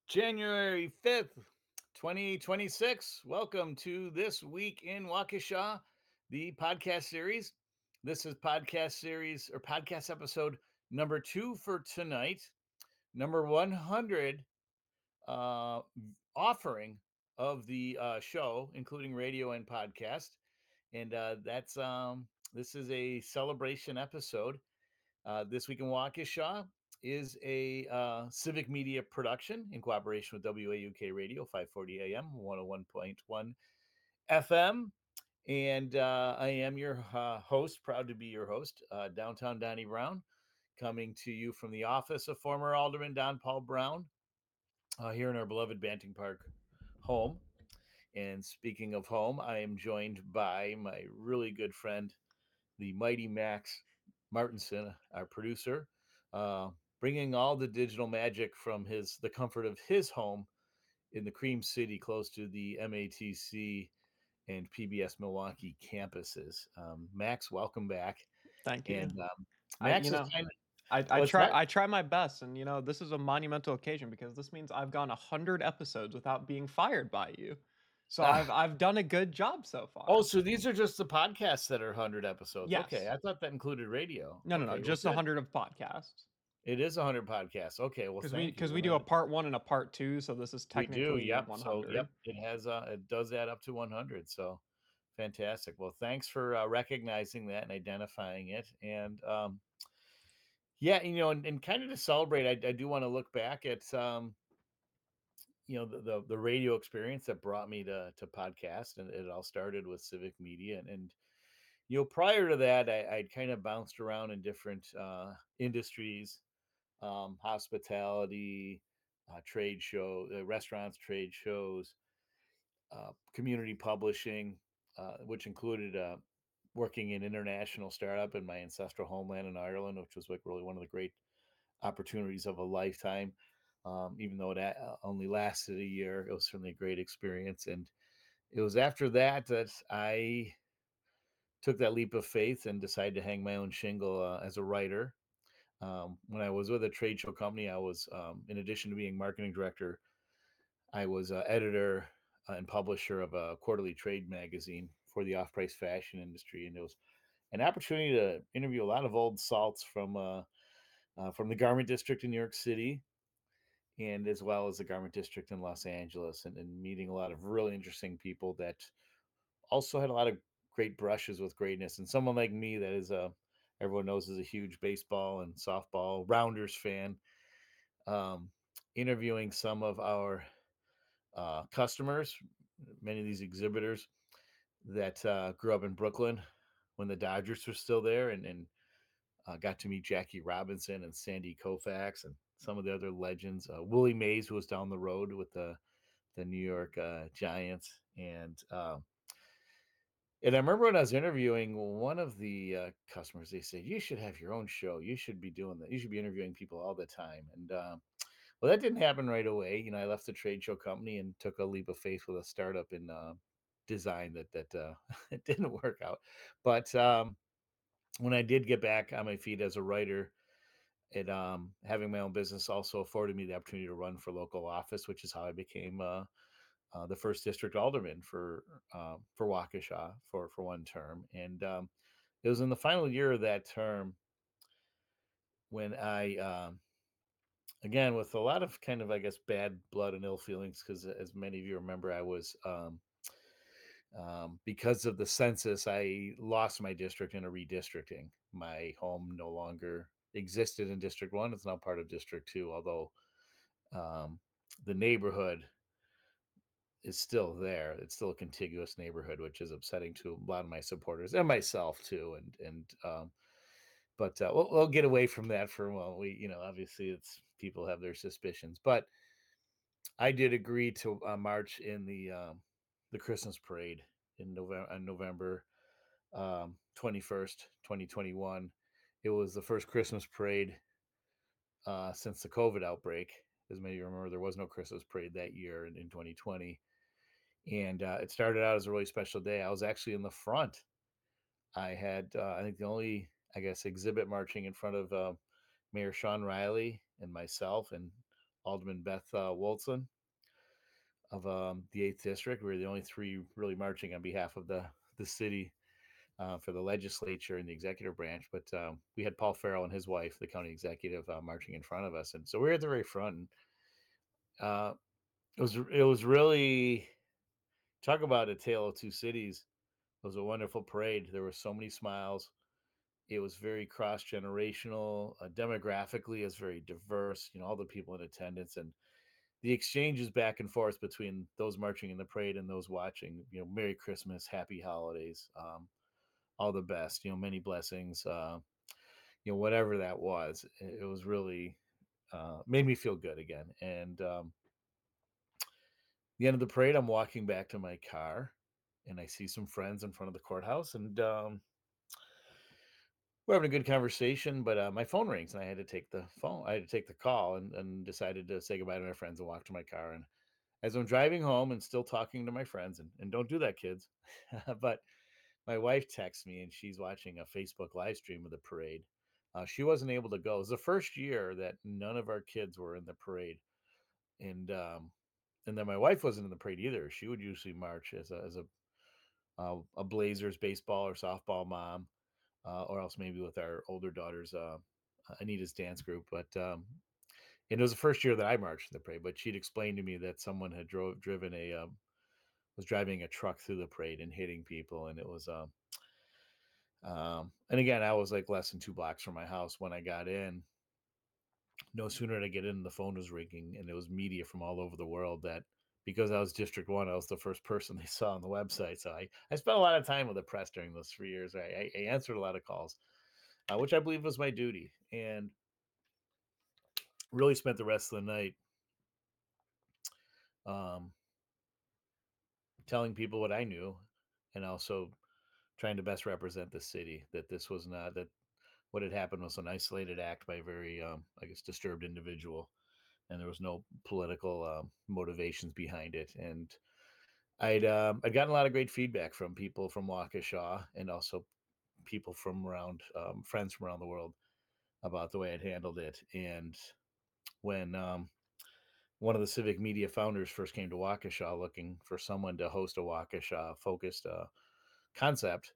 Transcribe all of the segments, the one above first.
January 5th, 2026. Welcome to This Week in Waukesha, the podcast series. This is podcast series or podcast episode number 2 for tonight, number 100 uh, offering of the show, including radio and podcast. And this is a celebration episode. This Week in Waukesha is a civic media production in cooperation with WAUK Radio, 540 AM, 101.1 FM. And I am your host, proud to be your host, downtown Donnie Brown, coming to you from the office of former Alderman Don Paul Brown here in our beloved Banting Park home. And speaking of home, I am joined by my really good friend, the mighty Max Martinson, our producer, bringing all the digital magic from the comfort of his home in the Cream City, close to the MATC and PBS Milwaukee campuses. Max, welcome back. Thank you. And I Max you is know, kind of I what's try that? I try my best, and this is a monumental occasion because this means I've gone 100 episodes without being fired by you. So I've Ah, I've done a good job so oh, far. so these are just the podcasts that are 100 episodes. Okay, Yes. I thought that included radio. No, Okay, well, just good. 100 of podcasts. It is 100 podcasts. Okay, well, Because we thank because you. we do a part 1 and a part 2, so this is We do, technically yep. So, yep, 100. it does add up to 100. So, fantastic. Well, thanks for recognizing that and identifying it. And yeah, and kind of to celebrate, I do want to look back at the radio experience that brought me to podcast, and it all started with civic media, and prior to that, I'd kind of bounced around in different industries, hospitality, trade show, restaurants, trade shows, community publishing, which included working in international startup in my ancestral homeland in Ireland, which was like really one of the great opportunities of a lifetime. Even though it only lasted a year, it was certainly a great experience. And it was after that I took that leap of faith and decided to hang my own shingle as a writer. When I was with a trade show company, I was, in addition to being marketing director, I was editor and publisher of a quarterly trade magazine for the off-price fashion industry, and it was an opportunity to interview a lot of old salts from the garment district in New York City, and as well as the garment district in Los Angeles, and meeting a lot of really interesting people that also had a lot of great brushes with greatness. And someone like me that is everyone knows is a huge baseball and softball Rounders fan, um, interviewing some of our customers, many of these exhibitors that grew up in Brooklyn when the Dodgers were still there, and got to meet Jackie Robinson and Sandy Koufax and some of the other legends. Willie Mays, who was down the road with the New York Giants, and I remember when I was interviewing one of the customers, they said, "You should have your own show. You should be doing that. You should be interviewing people all the time." And well, that didn't happen right away. I left the trade show company and took a leap of faith with a startup in design that it didn't work out. But when I did get back on my feet as a writer, it having my own business also afforded me the opportunity to run for local office, which is how I became the first district alderman for Waukesha for one term. And it was in the final year of that term when I again, with a lot of kind of, I guess, bad blood and ill feelings, because as many of you remember, I was because of the census, I lost my district in a redistricting. My home no longer existed in District 1. It's now part of District 2, although um, the neighborhood is still there. It's still a contiguous neighborhood, which is upsetting to a lot of my supporters and myself too. But we'll get away from that for a while. Obviously, it's people have their suspicions, but I did agree to march in the Christmas parade in November 21st, 2021. It was the first Christmas parade since the COVID outbreak. As many of you remember, there was no Christmas parade that year in 2020. And it started out as a really special day. I was actually in the front. I had, I think, the only, I guess, exhibit marching in front of Mayor Sean Riley and myself and Alderman Beth Wolson of the 8th District. We were the only three really marching on behalf of the city for the legislature and the executive branch. But we had Paul Farrell and his wife, the county executive, marching in front of us. And so we were at the very front. And uh, it was really, talk about a tale of two cities. It was a wonderful parade. There were so many smiles. It was very cross generational. Demographically, it's very diverse. All the people in attendance and the exchanges back and forth between those marching in the parade and those watching. Merry Christmas, Happy Holidays, all the best. Many blessings. Whatever that was, it was really made me feel good again. And the end of the parade, I'm walking back to my car, and I see some friends in front of the courthouse, and we're having a good conversation. But my phone rings, and I had to take the phone. I had to take the call, and decided to say goodbye to my friends and walk to my car. And as I'm driving home and still talking to my friends, and don't do that, kids, but my wife texts me, and she's watching a Facebook live stream of the parade. She wasn't able to go. It was the first year that none of our kids were in the parade, and then my wife wasn't in the parade either. She would usually march as a Blazers baseball or softball mom, or else maybe with our older daughter's Anita's dance group. But and it was the first year that I marched in the parade. But she'd explained to me that someone had driven was driving a truck through the parade and hitting people, and it was and again, I was like less than 2 blocks from my house when I got in. No sooner did I get in, the phone was ringing, and it was media from all over the world that because I was District 1, I was the first person they saw on the website. So I spent a lot of time with the press during those 3 years. I answered a lot of calls, which I believe was my duty, and really spent the rest of the night um, telling people what I knew, and also trying to best represent the city. That this was not that what had happened was an isolated act by a very, I guess, disturbed individual, and there was no political motivations behind it. And I'd gotten a lot of great feedback from people from Waukesha, and also people from around, friends from around the world, about the way I'd handled it. And when one of the civic media founders first came to Waukesha looking for someone to host a Waukesha focused concept,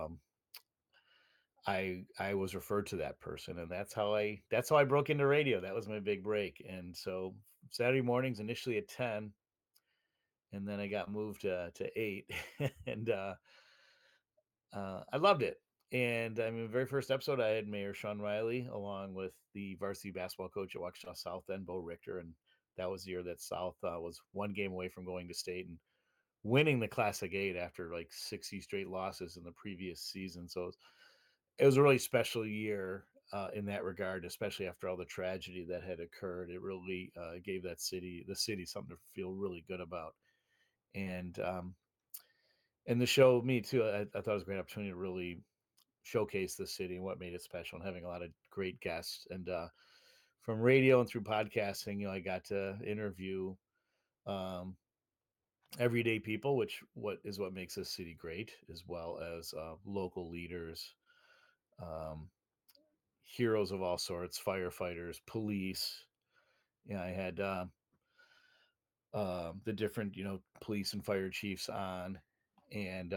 I was referred to that person, and that's how I broke into radio. That was my big break. And so Saturday mornings initially at 10, and then I got moved to 8, and I loved it. And I mean, the very first episode, I had Mayor Sean Riley along with the varsity basketball coach at Waukesha South, then Bo Richter, and that was the year that South was one game away from going to state and winning the Classic 8 after like 60 straight losses in the previous season. So it was a really special year in that regard, especially after all the tragedy that had occurred. It really gave the city, something to feel really good about. And and the show, me too. I thought it was a great opportunity to really showcase the city and what made it special, and having a lot of great guests. And from radio and through podcasting, I got to interview um, everyday people, which what makes this city great, as well as local leaders, um, heroes of all sorts, firefighters, police. I had the different, police and fire chiefs on, and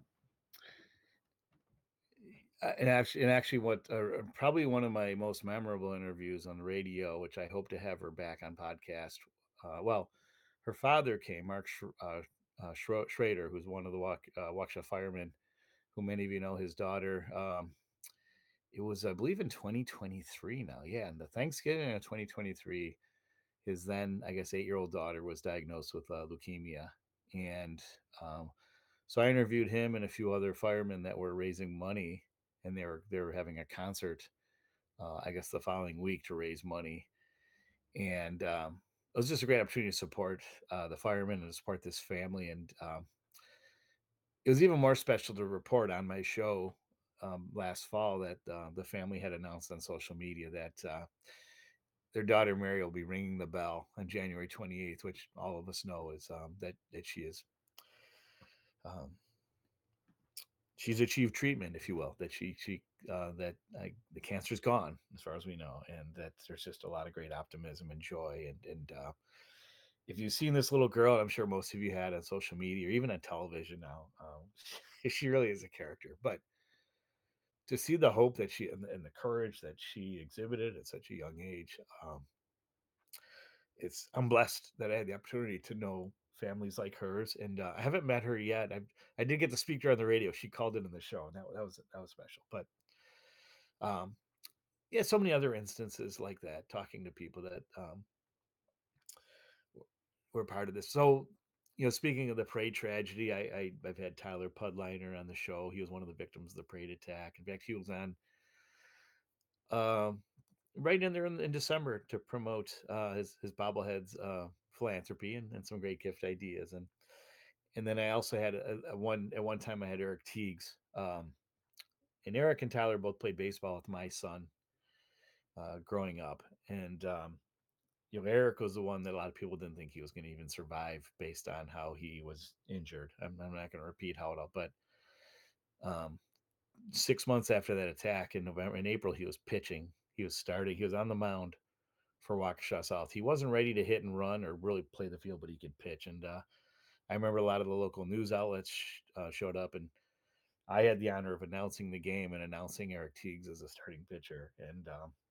and actually, what probably one of my most memorable interviews on the radio, which I hope to have her back on podcast. Well, her father came, Mark Schrader, who's one of the Waukesha firemen, who many of you know. His daughter. It was, I believe, in 2023 now. Yeah, in the Thanksgiving of 2023, his then, I guess, 8-year-old daughter was diagnosed with leukemia. And so I interviewed him and a few other firemen that were raising money, and they were having a concert, I guess, the following week to raise money. And it was just a great opportunity to support the firemen and to support this family. And it was even more special to report on my show last fall that the family had announced on social media that their daughter Mary will be ringing the bell on January 28th, which all of us know is that she is um, she's achieved treatment, if you will, that that the cancer's gone as far as we know, and that there's just a lot of great optimism and joy. And if you've seen this little girl, I'm sure most of you had on social media or even on television now, she really is a character. But to see the hope that and the courage that she exhibited at such a young age, it's I'm blessed that I had the opportunity to know families like hers, and I haven't met her yet. I did get to speak to her on the radio. She called in the show, and that was special. But um, yeah, so many other instances like that. Talking to people that were part of this. So, speaking of the Parade tragedy, I've had Tyler Pudliner on the show. He was one of the victims of the Parade attack. In fact, he was on um, right in there in December to promote his bobbleheads philanthropy and some great gift ideas. And then I also had a one at one time I had Eric Teagues. And Eric and Tyler both played baseball with my son growing up. And Eric was the one that a lot of people didn't think he was going to even survive based on how he was injured. I'm not going to repeat how it all, but um, 6 months after that attack in April, he was pitching. He was starting. He was on the mound for Waukesha South. He wasn't ready to hit and run or really play the field, but he could pitch. And I remember a lot of the local news outlets showed up, and I had the honor of announcing the game and announcing Eric Teagues as a starting pitcher. And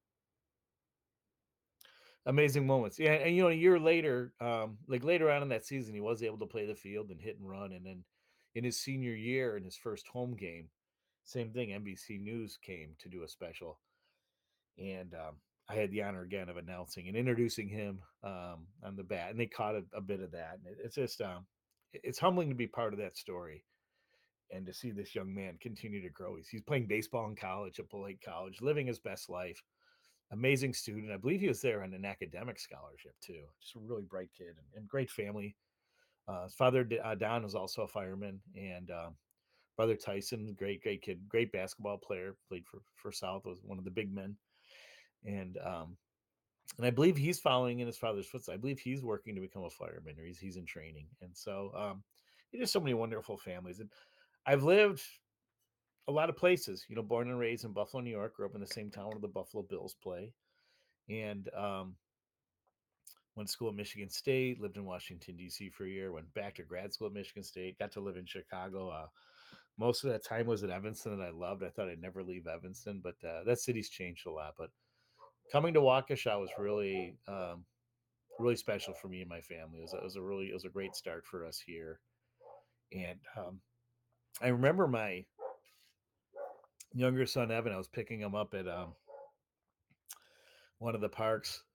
amazing moments. Yeah, and a year later, like later on in that season, he was able to play the field and hit and run. And then in his senior year, in his first home game, same thing. NBC News came to do a special, and I had the honor again of announcing and introducing him on the bat, and they caught a bit of that. And it's just it's humbling to be part of that story and to see this young man continue to grow. He's playing baseball in college at Polite College, living his best life. Amazing student. I believe he was there on an academic scholarship too. Just a really bright kid and great family. His father, Don, was also a fireman, and brother Tyson, great kid, great basketball player. Played for South. Was one of the big men, and I believe he's following in his father's footsteps. I believe he's working to become a fireman, or he's in training. And so, just so many wonderful families. And I've lived a lot of places. Born and raised in Buffalo, New York. Grew up in the same town where the Buffalo Bills play, and went to school at Michigan State, lived in Washington, D.C. for a year, went back to grad school at Michigan State, got to live in Chicago. Most of that time was at Evanston that I loved. I thought I'd never leave Evanston, but that city's changed a lot. But coming to Waukesha was really special for me and my family. It was a great start for us here. And I remember my younger son, Evan, I was picking him up at one of the parks.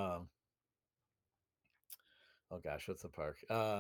Oh gosh, what's the park?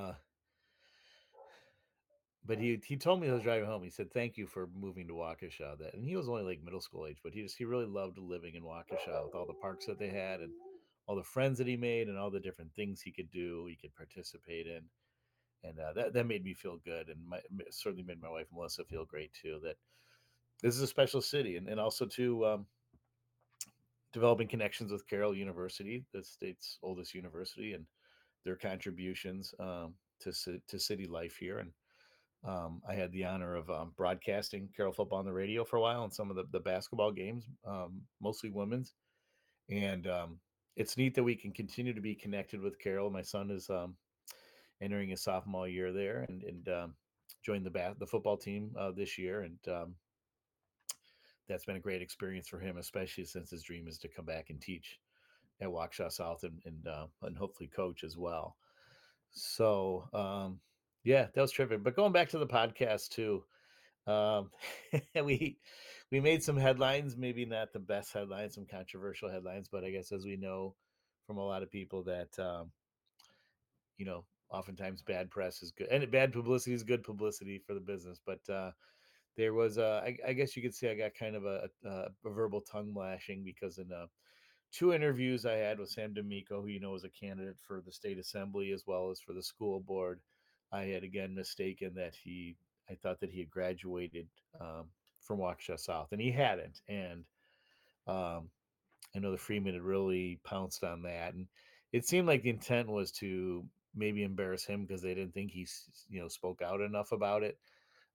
But he told me he was driving home. He said, "Thank you for moving to Waukesha." And he was only like middle school age, but he really loved living in Waukesha with all the parks that they had and all the friends that he made and all the different things he could do, he could participate in. And that made me feel good, and certainly made my wife Melissa feel great too. That this is a special city, and also to developing connections with Carroll University, the state's oldest university, and their contributions to city life here. And I had the honor of broadcasting Carroll football on the radio for a while and some of the basketball games, mostly women's. And it's neat that we can continue to be connected with Carroll. My son is entering his sophomore year there, and joined the football team this year. And that's been a great experience for him, especially since his dream is to come back and teach at Waukesha South and hopefully coach as well. So yeah, that was terrific. But going back to the podcast too, um, we we made some headlines, maybe not the best headlines, some controversial headlines, but I guess as we know from a lot of people that oftentimes bad press is good, and bad publicity is good publicity for the business. But there was, I guess you could say, I got kind of a verbal tongue lashing because in two interviews I had with Sam D'Amico, who was a candidate for the state assembly as well as for the school board, I had again mistaken that I thought that he had graduated from Waukesha South, and he hadn't. And um, I know the Freeman had really pounced on that, and it seemed like the intent was to maybe embarrass him because they didn't think he spoke out enough about it.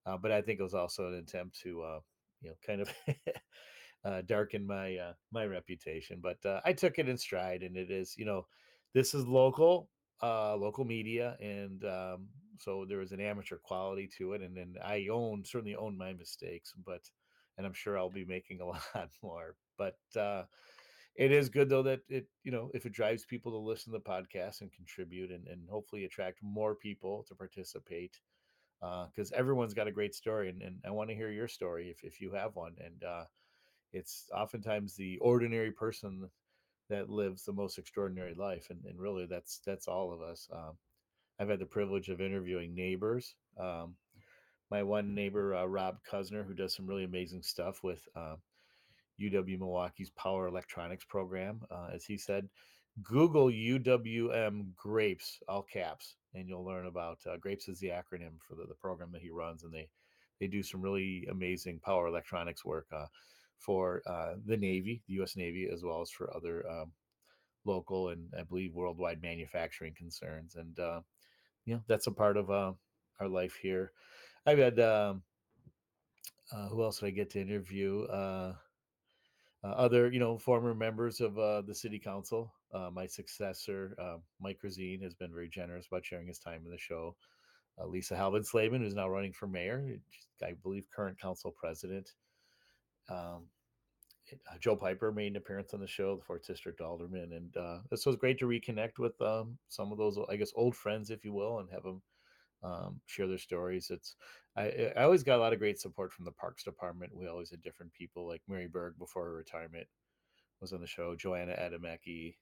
but I think it was also an attempt to, kind of darken my reputation. But I took it in stride, and it is, this is local media, and so there was an amateur quality to it, and then I certainly own my mistakes, and I'm sure I'll be making a lot more. But it is good though that if it drives people to listen to the podcast and contribute, and hopefully attract more people to participate, because everyone's got a great story, and I want to hear your story if you have one. And it's oftentimes the ordinary person that lives the most extraordinary life, and really that's all of us. I've had the privilege of interviewing neighbors. My one neighbor, Rob Kuzner, who does some really amazing stuff with UW Milwaukee's power electronics program. As he said, Google UWM grapes, all caps, and you'll learn about grapes is the acronym for the program that he runs, and they do some really amazing power electronics work for the Navy, the U.S. Navy, as well as for other local and I believe worldwide manufacturing concerns. And that's a part of our life here. I've had who else did I get to interview? Other, former members of the city council. My successor, Mike Razine, has been very generous about sharing his time in the show. Lisa Halvin-Slavin, who's now running for mayor, I believe current council president. Um, Joe Piper made an appearance on the show, the fourth district alderman, and this was great to reconnect with some of those, I guess, old friends, if you will, and have them share their stories. I always got a lot of great support from the Parks Department. We always had different people, like Mary Berg before her retirement was on the show, Joanna Adamecki,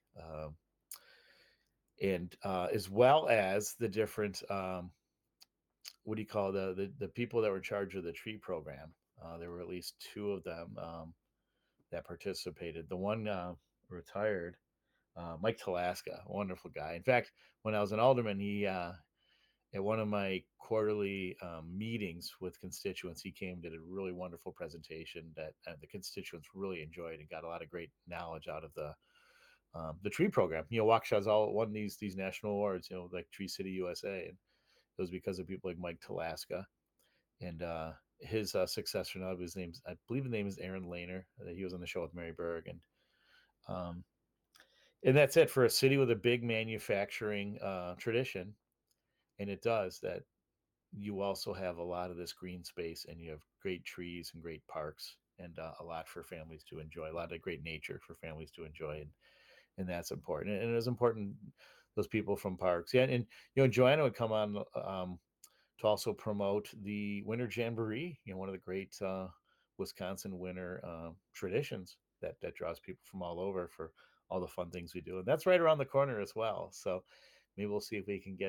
and as well as the different what do you call the people that were in charge of the tree program. There were at least two of them that participated. The one retired, Mike Talaska, wonderful guy. In fact, when I was an alderman, he at one of my quarterly meetings with constituents, he came, did a really wonderful presentation that the constituents really enjoyed, and got a lot of great knowledge out of the tree program. Waukesha's all won these national awards, like Tree City USA, and it was because of people like Mike Talaska. And his successor now, I believe his name is Aaron Lehner. He was on the show with Mary Berg, um, and that's it for a city with a big manufacturing tradition. And it does that. You also have a lot of this green space, and you have great trees and great parks, and a lot for families to enjoy. A lot of great nature for families to enjoy, and that's important. And it is important, those people from parks, yeah. And Joanna would come on to also promote the Winter Jamboree, one of the great Wisconsin winter traditions that draws people from all over for all the fun things we do. And that's right around the corner as well. So maybe we'll see if we can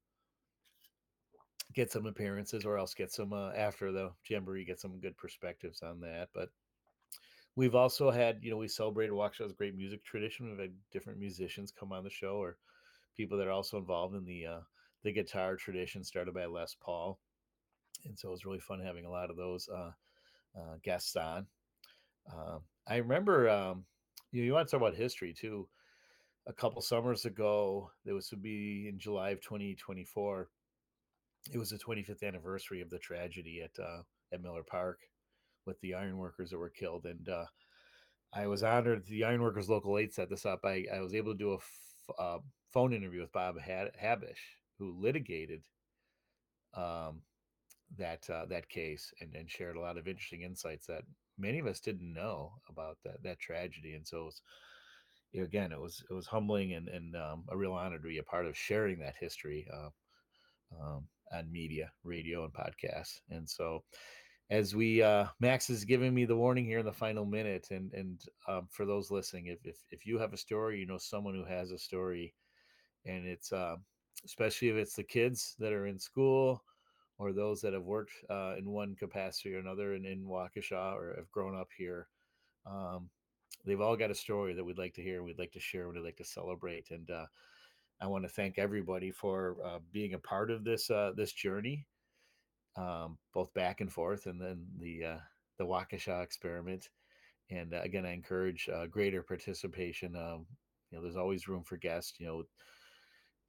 get some appearances, or else get some after the Jamboree, get some good perspectives on that. But we've also had, we celebrated Waukesha's great music tradition. We've had different musicians come on the show, or people that are also involved in the guitar tradition started by Les Paul. And so it was really fun having a lot of those guests on. I remember, you want to talk about history too. A couple summers ago, there was to be in July of 2024. It was the 25th anniversary of the tragedy at Miller Park with the ironworkers that were killed, and I was honored. The Ironworkers Local 8 set this up. I was able to do a phone interview with Bob Habish, who litigated um, that case, and shared a lot of interesting insights that many of us didn't know about that tragedy. And so again, it was humbling, and a real honor to be a part of sharing that history on media, radio, and podcasts. And so as we Max is giving me the warning here in the final minute, and for those listening, if you have a story, someone who has a story, and it's especially if it's the kids that are in school, or those that have worked in one capacity or another in Waukesha, or have grown up here, um, they've all got a story that we'd like to hear, we'd like to share, we'd like to celebrate. And I want to thank everybody for being a part of this journey, both back and forth, and then the Waukesha experiment. And again, I encourage greater participation. There's always room for guests.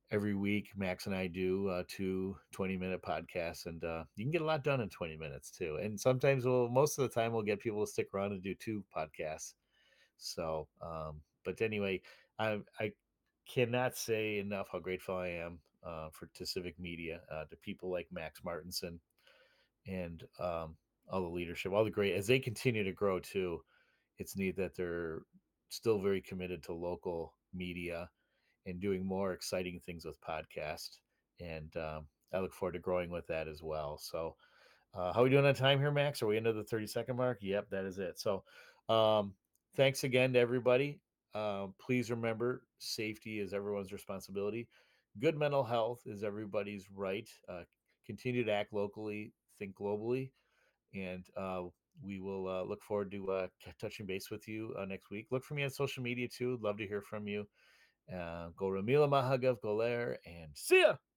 every week. Max and I do two 20-minute podcasts, and you can get a lot done in 20 minutes too. And sometimes most of the time, we'll get people to stick around and do two podcasts. So, but anyway, I cannot say enough how grateful I am to Civic Media, to people like Max Martinson, and all the leadership, all the great, as they continue to grow too. It's neat that they're still very committed to local media and doing more exciting things with podcast. And I look forward to growing with that as well. So, how are we doing on time here, Max? Are we into the 30-second mark? Yep, that is it. So, um, thanks again to everybody. Please remember, safety is everyone's responsibility. Good mental health is everybody's right. Continue to act locally, think globally, and we will look forward to touching base with you next week. Look for me on social media too. Love to hear from you. Go Ramila Mahagav Goler, and see ya.